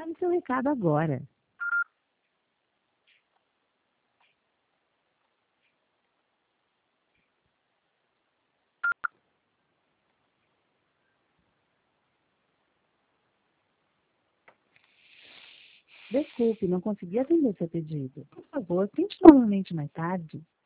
Fale seu recado agora. Desculpe, não consegui atender seu pedido. Por favor, tente novamente mais tarde.